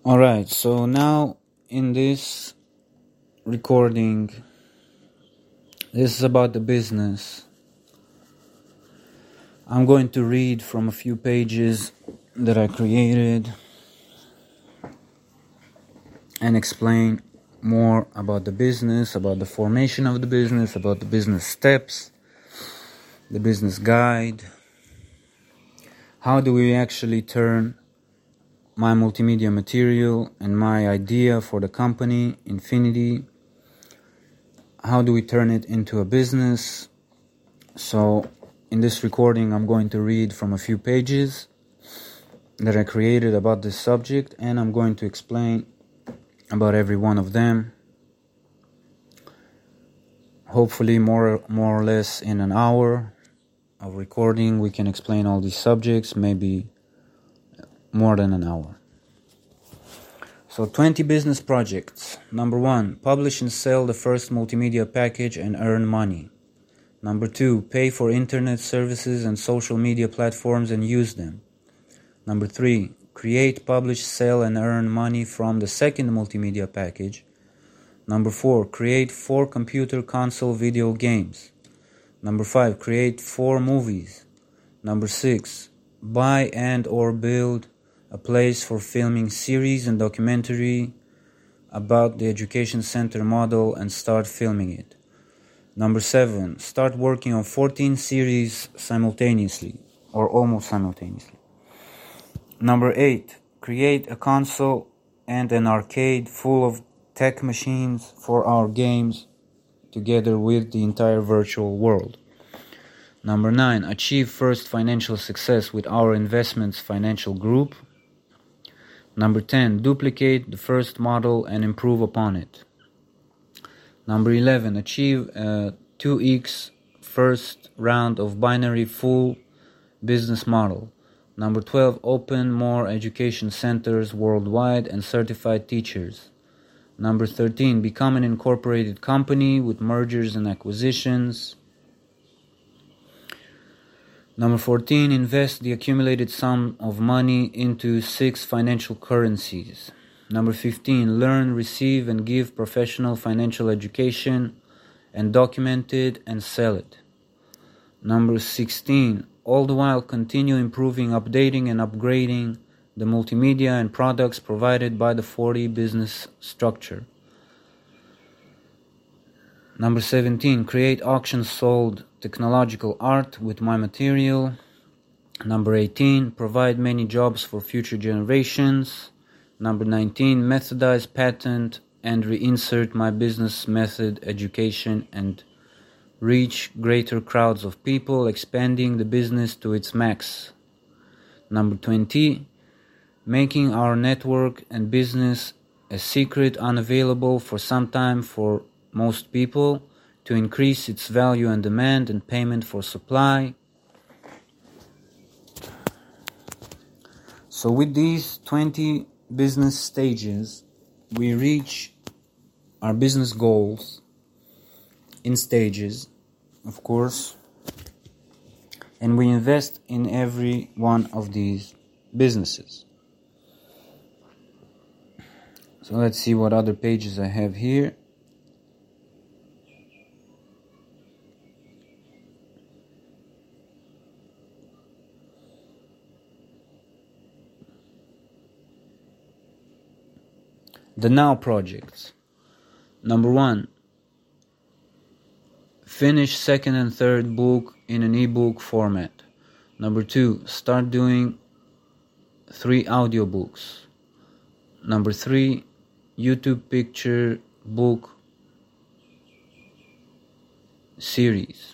Alright, so now in this recording, this is about the business. I'm going to read from a few pages that I created and explain more about the business, about the formation of the business, about the business steps, the business guide. How do we actually turn my multimedia material and my idea for the company, Infinity, how do we turn it into a business? So in this recording, I'm going to read from a few pages that I created about this subject, and I'm going to explain about every one of them. Hopefully more or less in an hour of recording, we can explain all these subjects, maybe more than an hour. So 20 business projects. Number 1, publish and sell the first multimedia package and earn money. Number 2, pay for internet services and social media platforms and use them. Number 3, create, publish, sell and earn money from the second multimedia package. Number 4, create 4 computer console video games. Number 5, create 4 movies. Number 6, buy and or build a place for filming series and documentary about the education center model and start filming it. Number 7, start working on 14 series simultaneously or almost simultaneously. Number 8, create a console and an arcade full of tech machines for our games together with the entire virtual world. Number 9, achieve first financial success with our investments financial group. Number 10, duplicate the first model and improve upon it. Number 11, achieve a 2x first round of binary full business model. Number 12, open more education centers worldwide and certified teachers. Number 13, become an incorporated company with mergers and acquisitions. Number 14, invest the accumulated sum of money into 6 financial currencies. Number 15, learn, receive, and give professional financial education and document it and sell it. Number 16, all the while continue improving, updating, and upgrading the multimedia and products provided by the 40 business structure. Number 17, create auctions sold technological art with my material. Number 18, provide many jobs for future generations. Number 19, methodize, patent, and reinsert my business method education and reach greater crowds of people, expanding the business to its max. Number 20, making our network and business a secret unavailable for some time for most people to increase its value and demand and payment for supply. So with these 20 business stages, we reach our business goals in stages, of course, and we invest in every one of these businesses. So let's see what other pages I have here. The Now projects. Number 1, finish second and third book in an ebook format. Number 2, start doing 3 audiobooks. Number 3, YouTube picture book series.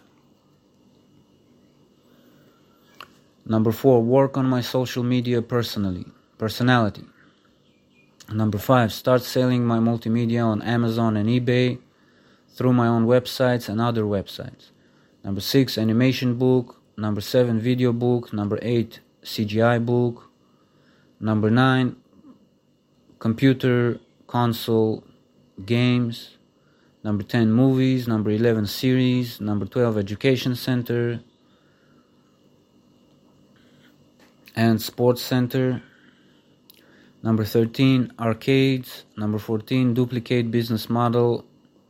Number 4, work on my social media personality. Number 5, start selling my multimedia on Amazon and eBay through my own websites and other websites. Number 6, animation book. Number 7, video book. Number 8, CGI book. Number 9, computer console games. Number 10, movies. Number 11, series. Number 12, education center and sports center. Number 13, arcades. Number 14, duplicate business model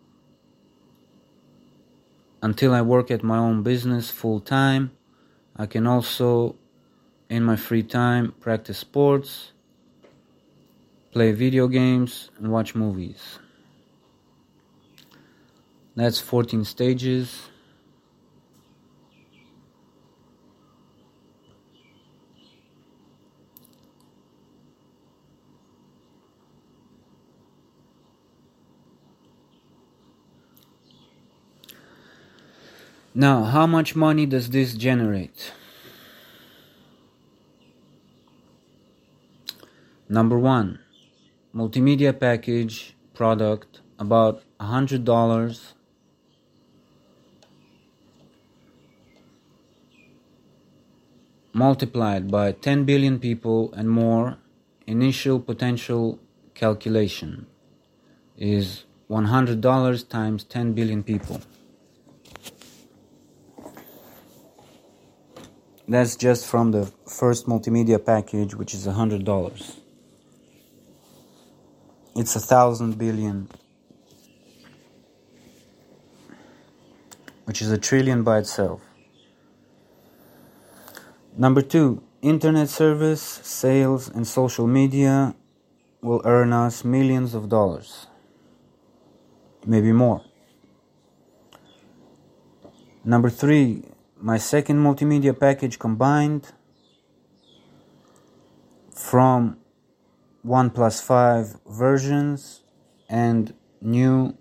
until I work at my own business full time. I can also, in my free time, practice sports, play video games, and watch movies. That's 14 stages. Now, how much money does this generate? Number 1, multimedia package product, about $100. Multiplied by 10 billion people and more, initial potential calculation is $100 times 10 billion people. That's just from the first multimedia package, which is $100. It's 1,000 billion, which is a trillion by itself. Number 2, internet service, sales, and social media will earn us millions of dollars, maybe more. Number 3, my second multimedia package combined from 1+5 versions and new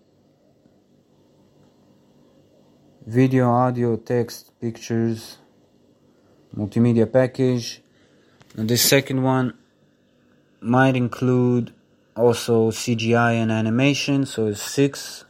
video, audio, text, pictures, multimedia package. And this second one might include also CGI and animation, so it's 6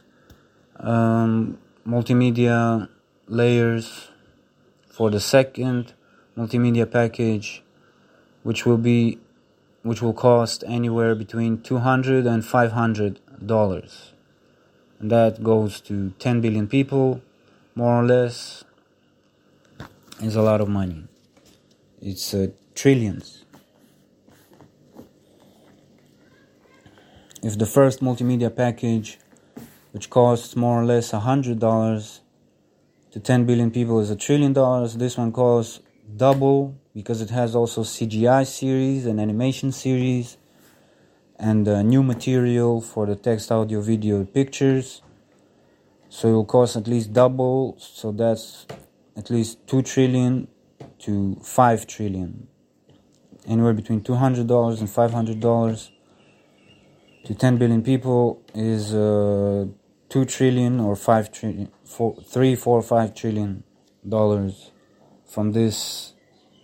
multimedia layers for the second multimedia package, which will cost anywhere between $200 and $500, and that goes to 10 billion people, more or less. Is a lot of money. It's trillions. If the first multimedia package, which costs more or less $100 to 10 billion people, is $1 trillion, this one costs double, because it has also CGI series and animation series and new material for the text, audio, video, pictures. So it will cost at least double. So that's at least 2 trillion to 5 trillion. Anywhere between $200 and $500 to 10 billion people is 2 trillion or 5 trillion, 3, 4, 5 trillion dollars from this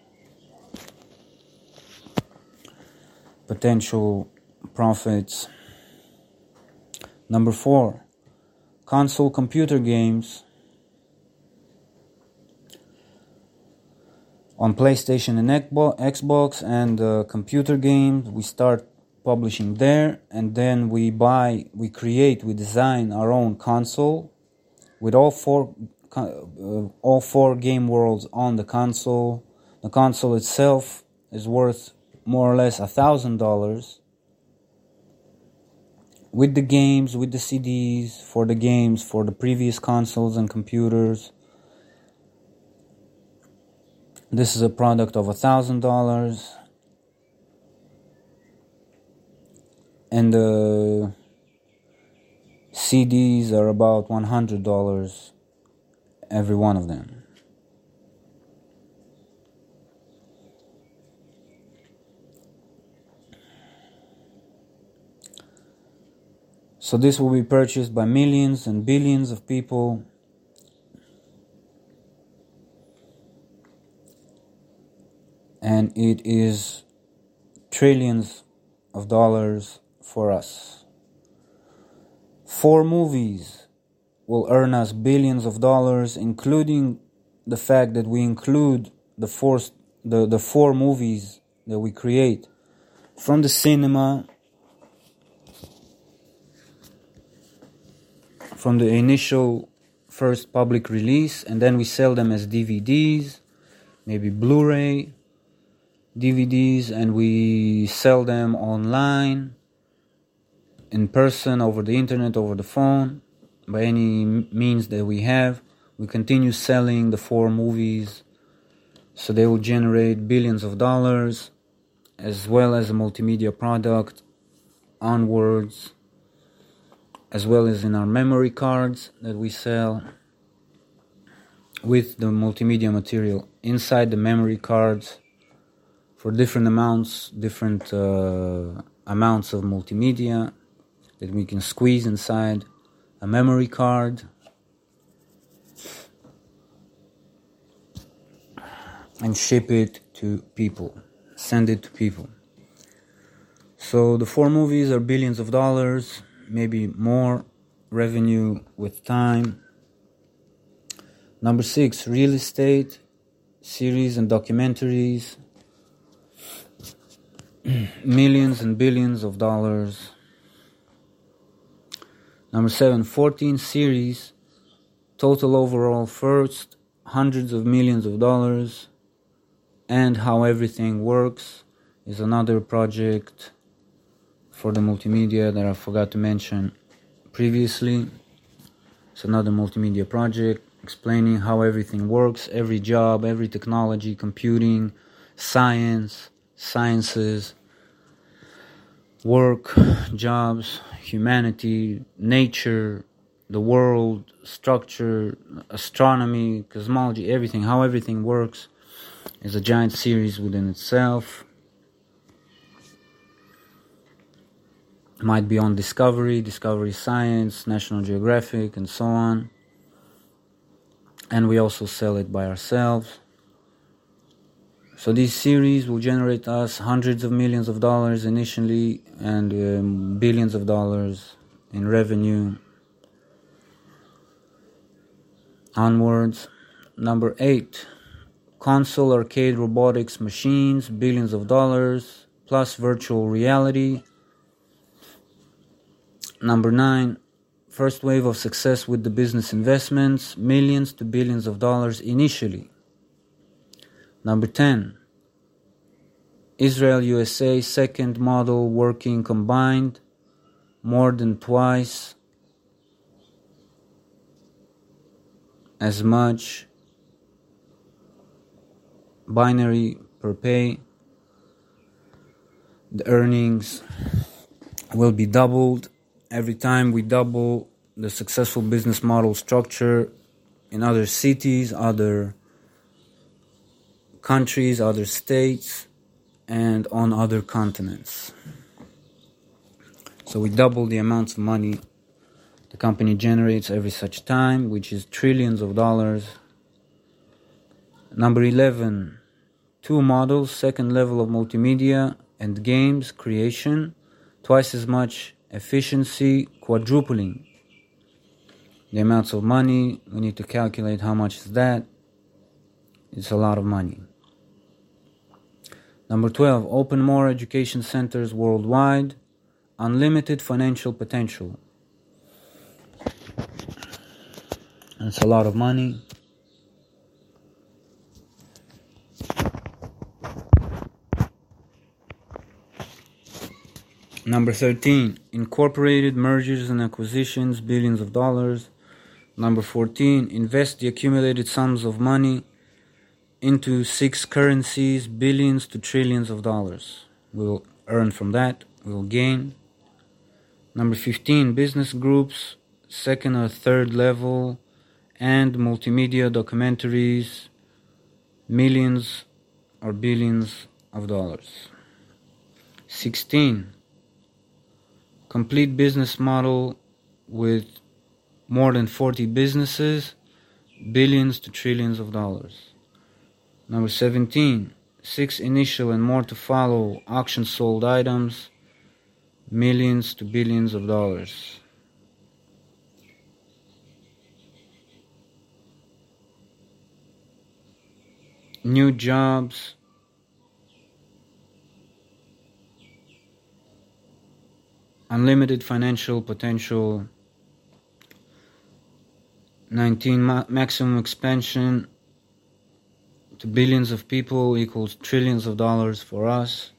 potential profits. Number 4, console computer games. On PlayStation and Xbox and computer games, we start publishing there, and then we design our own console with all four game worlds on the console. The console itself is worth more or less $1,000 with the games, with the CDs for the games for the previous consoles and computers. This is a product of $1,000, and the CDs are about $100, every one of them. So this will be purchased by millions and billions of people. And it is trillions of dollars for us. 4 movies will earn us billions of dollars, including the fact that we include the 4 movies that we create from the cinema, from the initial first public release, and then we sell them as DVDs, maybe Blu-ray DVDs, and we sell them online, in person, over the internet, over the phone, by any means that we have. We continue selling the 4 movies, so they will generate billions of dollars, as well as a multimedia product onwards, as well as in our memory cards that we sell with the multimedia material inside the memory cards for different amounts of multimedia that we can squeeze inside a memory card and ship it to people, send it to people. So the 4 movies are billions of dollars, maybe more revenue with time. Number 6, real estate, series and documentaries, millions and billions of dollars. Number 7, 14 series, total overall first, hundreds of millions of dollars. And How Everything Works is another project for the multimedia that I forgot to mention previously. It's another multimedia project explaining how everything works, every job, every technology, computing, sciences, work, jobs, humanity, nature, the world, structure, astronomy, cosmology, everything, how everything works is a giant series within itself. Might be on Discovery Science, National Geographic, and so on. And we also sell it by ourselves. So these series will generate us hundreds of millions of dollars initially and billions of dollars in revenue onwards. Number 8, console arcade robotics machines, billions of dollars, plus virtual reality. Number 9, first wave of success with the business investments, millions to billions of dollars initially. Number 10, Israel USA second model working combined, more than twice as much binary per pay. The earnings will be doubled every time we double the successful business model structure in other cities, other countries, other states, and on other continents. So we double the amounts of money the company generates every such time, which is trillions of dollars. Number 11, 2 models, second level of multimedia and games creation, twice as much efficiency, quadrupling the amounts of money. We need to calculate how much is that. It's a lot of money. Number 12, open more education centers worldwide, unlimited financial potential. That's a lot of money. Number 13, incorporated mergers and acquisitions, billions of dollars. Number 14, invest the accumulated sums of money into 6 currencies, billions to trillions of dollars. We'll earn from that, we'll gain. Number 15, business groups, second or third level, and multimedia documentaries, millions or billions of dollars. 16, complete business model with more than 40 businesses, billions to trillions of dollars. Number 17, 6 initial and more to follow auction sold items, millions to billions of dollars. New jobs, unlimited financial potential. 19, maximum expansion to billions of people equals trillions of dollars for us.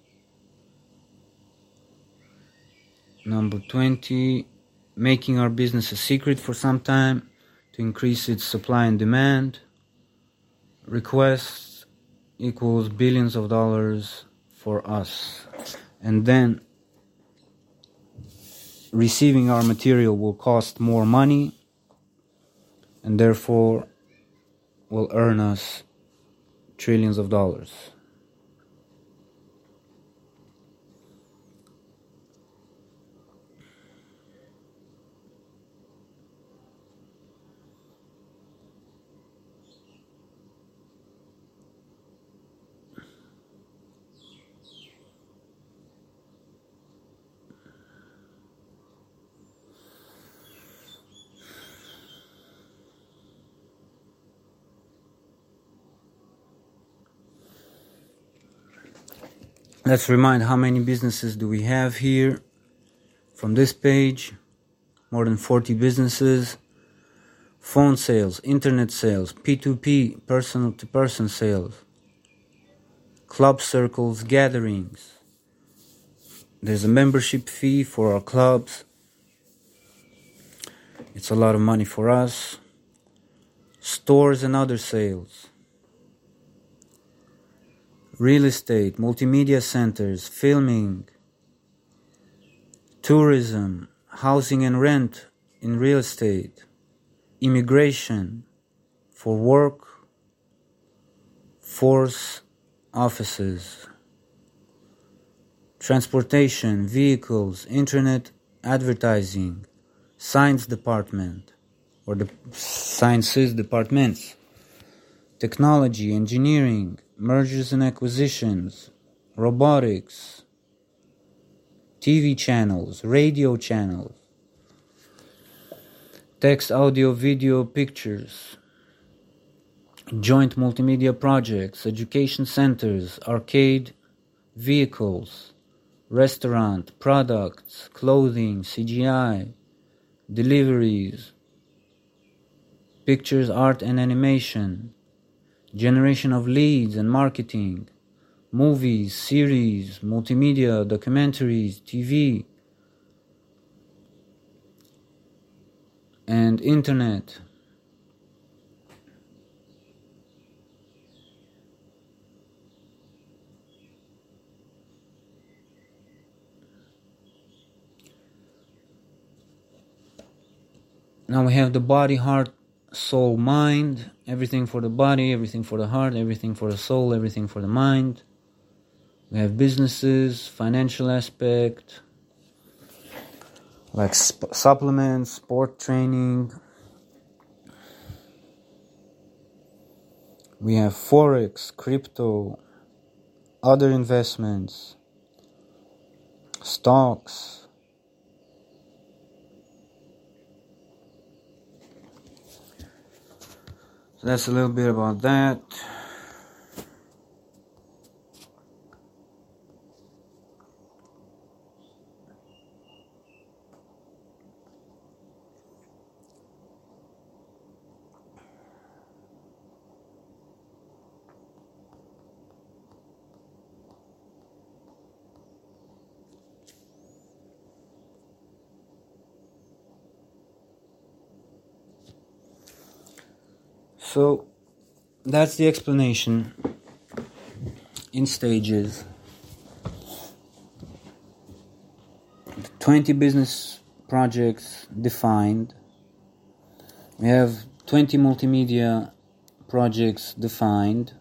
Number 20, making our business a secret for some time to increase its supply and demand. Requests equals billions of dollars for us. And then receiving our material will cost more money and therefore will earn us trillions of dollars. Let's remind how many businesses do we have here from this page. More than 40 businesses. Phone sales, internet sales, P2P, person-to-person sales, club circles, gatherings. There's a membership fee for our clubs. It's a lot of money for us. Stores and other sales. Real estate, multimedia centers, filming, tourism, housing and rent in real estate, immigration, for work, force offices, transportation, vehicles, internet advertising, science department, or the sciences departments, technology, engineering, mergers and acquisitions, robotics, TV channels, radio channels, text, audio, video, pictures, joint multimedia projects, education centers, arcade, vehicles, restaurant, products, clothing, CGI, deliveries, pictures, art and animation, generation of leads and marketing, movies, series, multimedia, documentaries, TV, and internet. Now we have the body, heart, soul, mind, everything for the body, everything for the heart, everything for the soul, everything for the mind. We have businesses, financial aspect, like supplements, sport training. We have forex, crypto, other investments, stocks. So that's a little bit about that. So that's the explanation in stages. 20 business projects defined. We have 20 multimedia projects defined.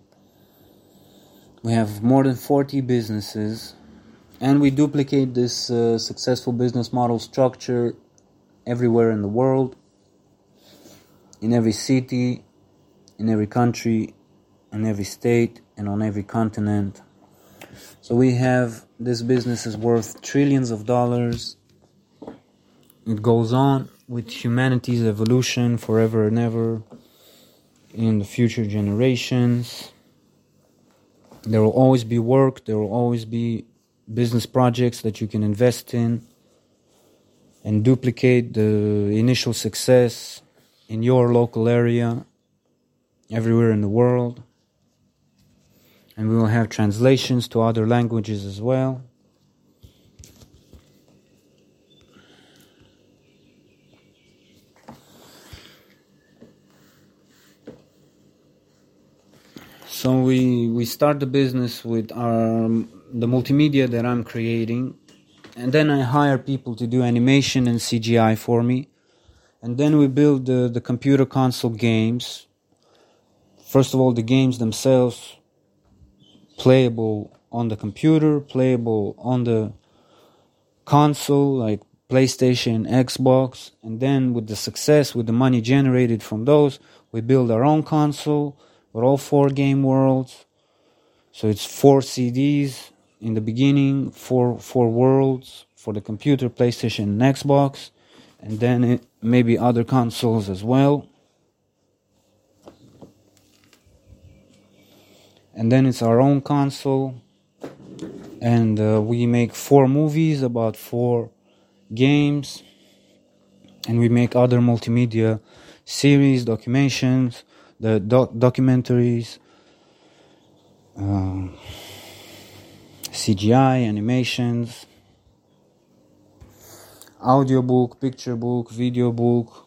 We have more than 40 businesses, and we duplicate this successful business model structure everywhere in the world, in every city, in every country, in every state, and on every continent. So we have, this business is worth trillions of dollars. It goes on with humanity's evolution forever and ever in the future generations. There will always be work, there will always be business projects that you can invest in and duplicate the initial success in your local area, everywhere in the world. And we will have translations to other languages as well. So we start the business with the multimedia that I'm creating, and then I hire people to do animation and CGI for me, and then we build the computer console games. First of all, the games themselves, playable on the computer, playable on the console like PlayStation, Xbox, and then with the success, with the money generated from those, we build our own console with all 4 game worlds. So it's 4 CDs in the beginning, four worlds for the computer, PlayStation, and Xbox, and then maybe other consoles as well. And then it's our own console, and we make 4 movies about 4 games, and we make other multimedia series, documentaries, CGI, animations, audiobook, picture book, video book,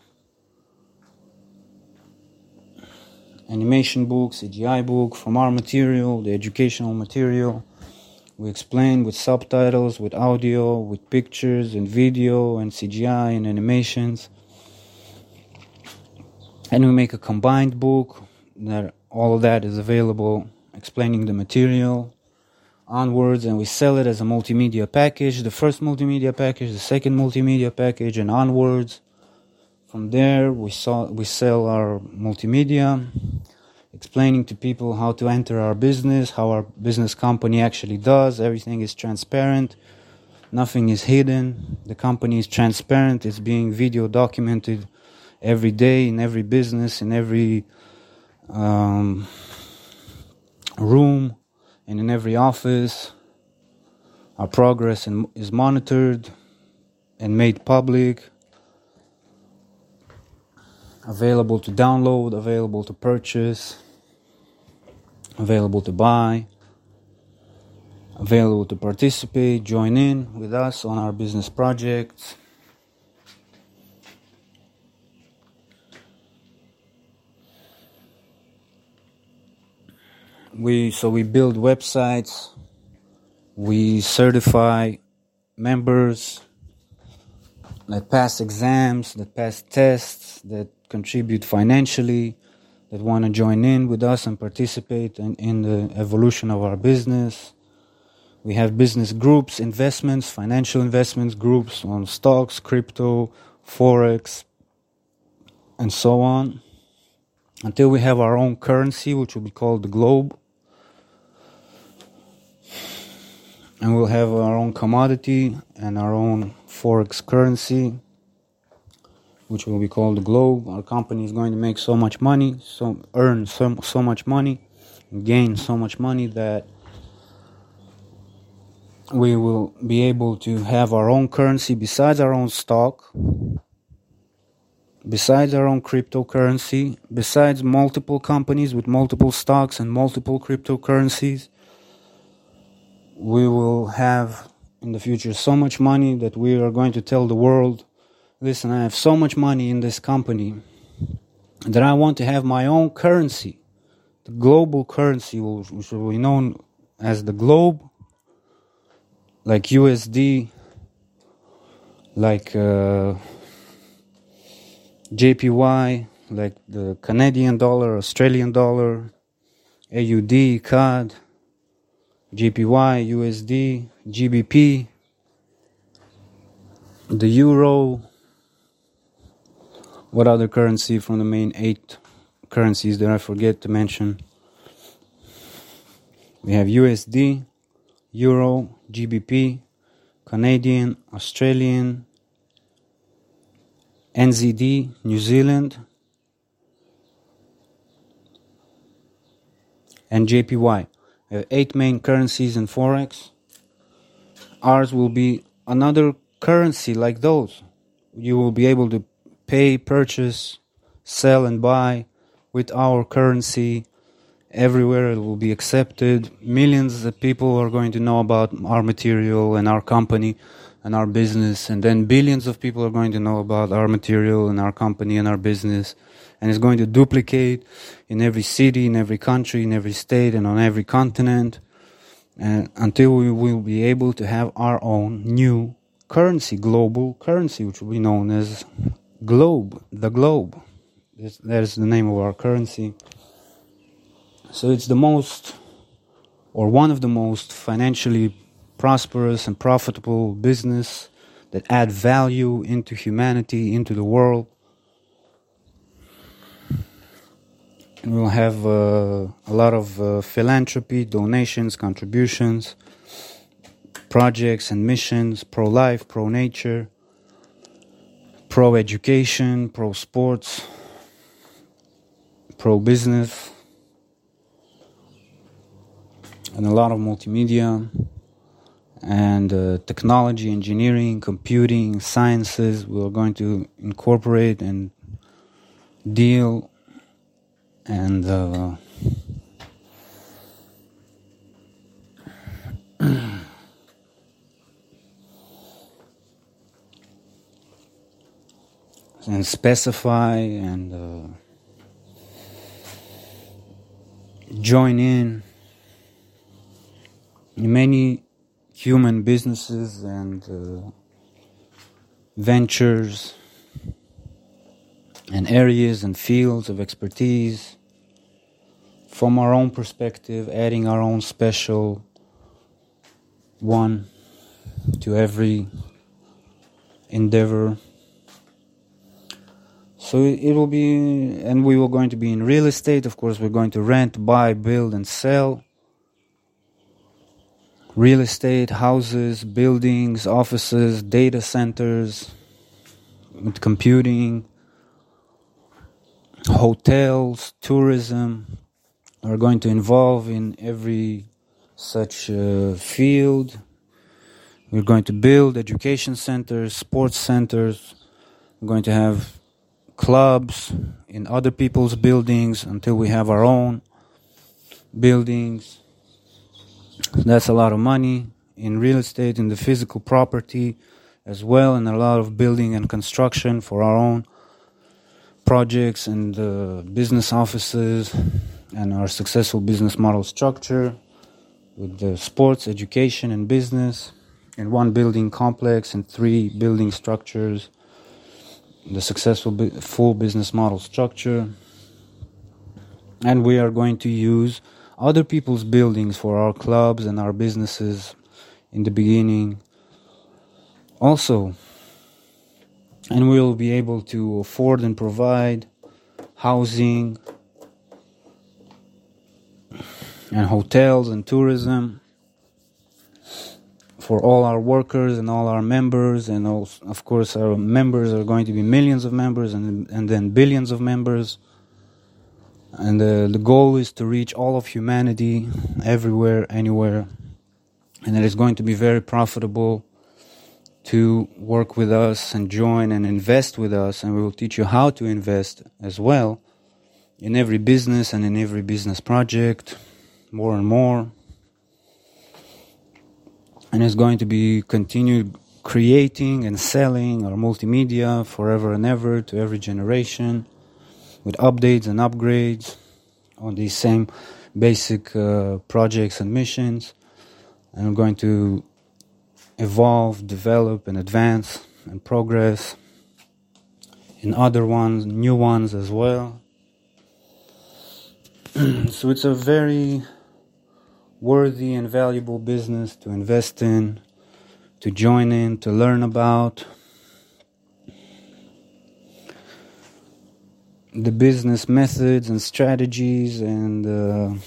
animation book, CGI book from our material, the educational material. We explain with subtitles, with audio, with pictures and video and CGI and animations. And we make a combined book that all of that is available, explaining the material onwards, and we sell it as a multimedia package, the first multimedia package, the second multimedia package, and onwards. From there, we sell our multimedia, explaining to people how to enter our business, how our business company actually does. Everything is transparent. Nothing is hidden. The company is transparent. It's being video documented every day in every business, in every room, and in every office. Our progress is monitored and made public. Available to download, available to purchase, available to buy, available to participate, join in with us on our business projects. We build websites, we certify members that pass exams, that pass tests, that contribute financially, that want to join in with us and participate in the evolution of our business. We have business groups, investments, financial investments groups on stocks, crypto, forex, and so on, until we have our own currency, which will be called the globe. And we'll have our own commodity and our own forex currency, which will be called the globe. Our company is going to make so much money, earn so much money, and gain so much money that we will be able to have our own currency besides our own stock, besides our own cryptocurrency, besides multiple companies with multiple stocks and multiple cryptocurrencies. We will have in the future so much money that we are going to tell the world, listen, I have so much money in this company that I want to have my own currency. The global currency, which will be known as the globe, like USD, like JPY, like the Canadian dollar, Australian dollar, AUD, CAD, JPY, USD, GBP, the euro. What other currency from the main 8 currencies that I forget to mention? We have USD, euro, GBP, Canadian, Australian, NZD, New Zealand, and JPY. 8 main currencies in Forex. Ours will be another currency like those. You will be able to pay, purchase, sell, and buy with our currency Everywhere it will be accepted. Millions of people are going to know about our material and our company and our business, and then billions of people are going to know about our material and our company and our business, and it's going to duplicate in every city, in every country, in every state, and on every continent, and until we will be able to have our own new currency, global currency, which will be known as globe, the globe. That is the name of our currency. So it's the most, or one of the most financially prosperous and profitable business that add value into humanity, into the world. And we'll have a lot of philanthropy, donations, contributions, projects and missions, pro-life, pro-nature, pro-education, pro-sports, pro-business, and a lot of multimedia and technology, engineering, computing, sciences. We're going to incorporate and deal and and specify and join in many human businesses and ventures and areas and fields of expertise from our own perspective, adding our own special one to every endeavor. So it will be, and we were going to be in real estate. Of course, we're going to rent, buy, build, and sell. Real estate, houses, buildings, offices, data centers, with computing, hotels, tourism are going to involve in every such field. We're going to build education centers, sports centers. We're going to have clubs in other people's buildings until we have our own buildings. That's a lot of money in real estate, in the physical property as well, and a lot of building and construction for our own projects and business offices and our successful business model structure with the sports, education, and business in one building complex and 3 building structures, the successful full business model structure. And we are going to use other people's buildings for our clubs and our businesses in the beginning also. And we'll be able to afford and provide housing and hotels and tourism for all our workers and all our members. And also, of course, our members are going to be millions of members and then billions of members. And the goal is to reach all of humanity everywhere, anywhere. And it is going to be very profitable to work with us and join and invest with us. And we will teach you how to invest as well in every business and in every business project, more and more. And it's going to be continued creating and selling our multimedia forever and ever to every generation, with updates and upgrades on these same basic projects and missions. And we're going to evolve, develop, and advance and progress in other ones, new ones as well. So it's a very worthy and valuable business to invest in, to join in, to learn about. The business methods and strategies and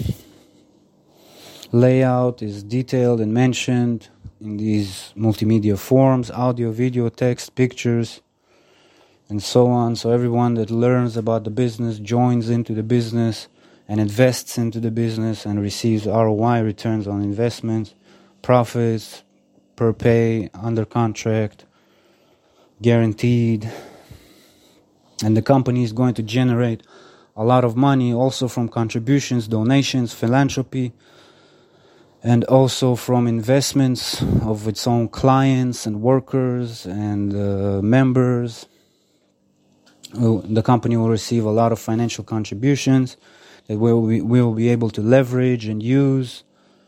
layout is detailed and mentioned in these multimedia forms: audio, video, text, pictures, and so on. So everyone that learns about the business joins into the business and invests into the business and receives ROI, returns on investments, profits per pay, under contract, guaranteed. And the company is going to generate a lot of money also from contributions, donations, philanthropy, and also from investments of its own clients and workers and members. The company will receive a lot of financial contributions that we will be able to leverage and use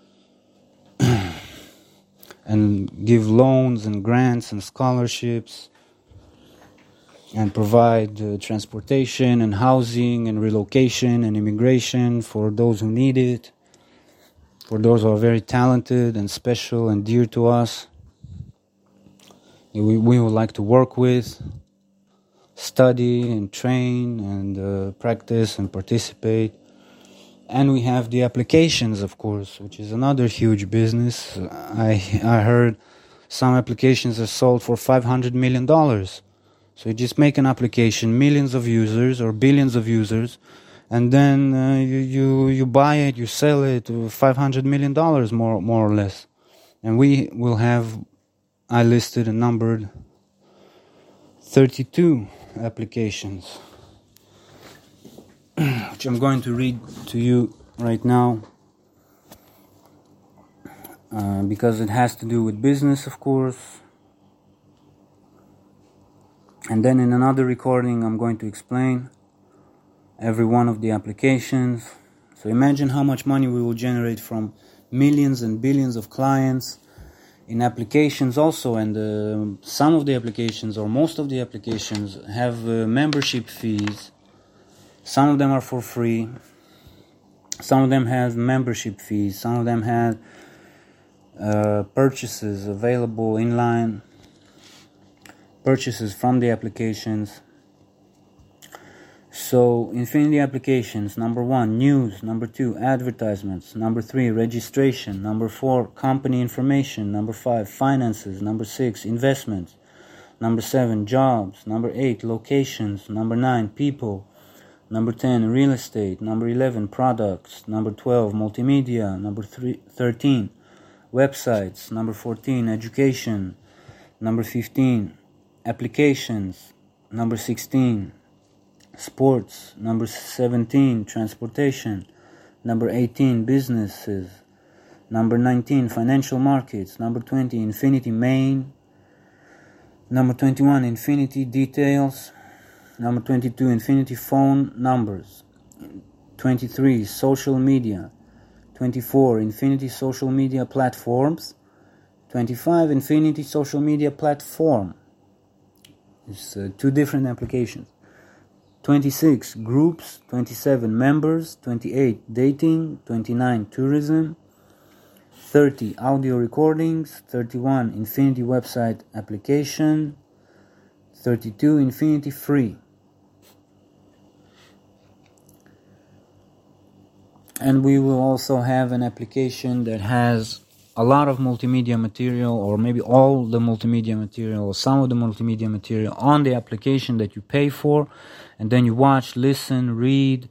and give loans and grants and scholarships and provide transportation and housing and relocation and immigration for those who need it, for those who are very talented and special and dear to us. We would like to work with, study and train and practice and participate. And we have the applications, of course, which is another huge business. I heard some applications are sold for $500 million. So you just make an application, millions of users or billions of users, and then you buy it, you sell it, $500 million more or less. And we will have, I listed and numbered 32 applications, which I'm going to read to you right now, because it has to do with business, of course. And then in another recording, I'm going to explain every one of the applications. So imagine how much money we will generate from millions and billions of clients in applications also. And some of the applications, or most of the applications, have membership fees. Some of them are for free. Some of them have membership fees. Some of them have purchases available inline, purchases from the applications. So, Infinity applications: number 1, news; number 2, advertisements; number 3, registration; number 4, company information; number 5, finances; number 6, investments; number 7, jobs; number 8, locations; number 9, people; number 10, real estate; number 11, products; number 12, multimedia; number 13, websites; number 14, education; number 15, applications; number 16, sports; number 17, transportation; number 18, businesses; number 19, financial markets; number 20, Infinity main; number 21, Infinity details; number 22, Infinity phone numbers; 23, social media; 24, Infinity social media platforms; 25, Infinity social media platform. It's 2 different applications. 26, groups; 27, members; 28, dating; 29, tourism; 30, audio recordings; 31, Infinity website application; 32, Infinity free. And we will also have an application that has a lot of multimedia material, or maybe all the multimedia material, or some of the multimedia material on the application that you pay for, and then you watch, listen, read,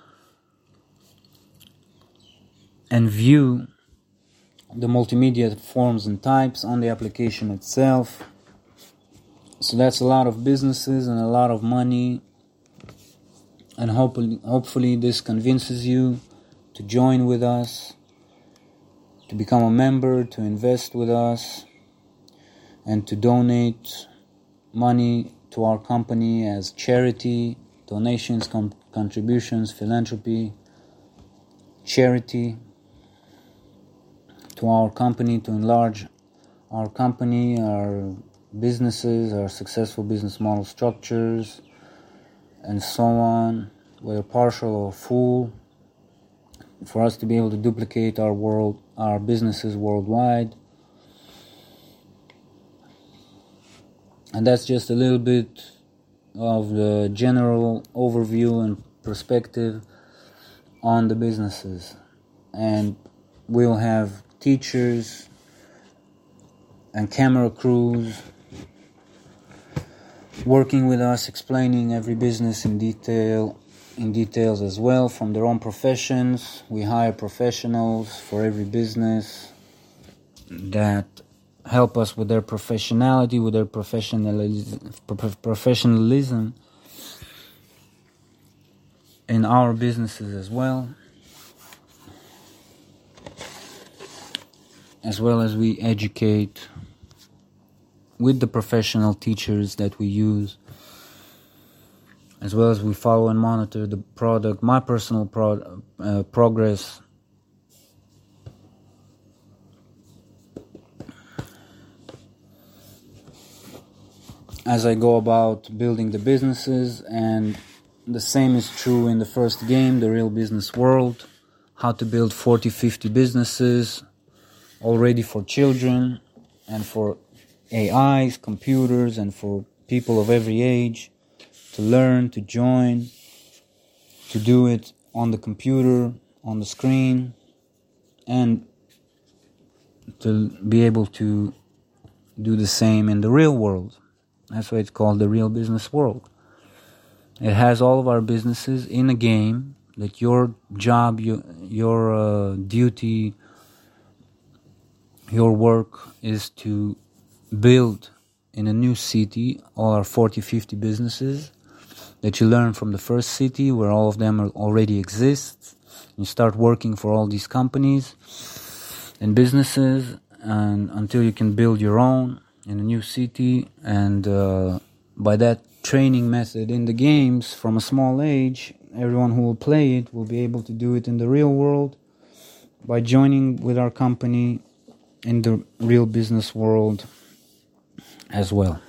and view the multimedia forms and types on the application itself. So that's a lot of businesses and a lot of money, and hopefully this convinces you to join with us, to become a member, to invest with us, and to donate money to our company as charity, donations, contributions, philanthropy, charity, to our company, to enlarge our company, our businesses, our successful business model structures, and so on, whether partial or full, for us to be able to duplicate our businesses worldwide. And that's just a little bit of the general overview and perspective on the businesses. And we'll have teachers and camera crews working with us, explaining every business in details as well, from their own professions. We hire professionals for every business that help us with their professionality, with their professionalism, in our businesses as well as we educate with the professional teachers that we use, as well as we follow and monitor the product, my personal progress. As I go about building the businesses, and the same is true in the first game, The Real Business World, how to build 40-50 businesses already for children and for AIs, computers, and for people of every age to learn, to join, to do it on the computer, on the screen, and to be able to do the same in the real world. That's why it's called The Real Business World. It has all of our businesses in a game that your job, your duty, your work is to build in a new city all our 40-50 businesses that you learn from the first city where all of them already exist. You start working for all these companies and businesses and until you can build your own in a new city, and by that training method in the games from a small age, everyone who will play it will be able to do it in the real world by joining with our company in the real business world as well.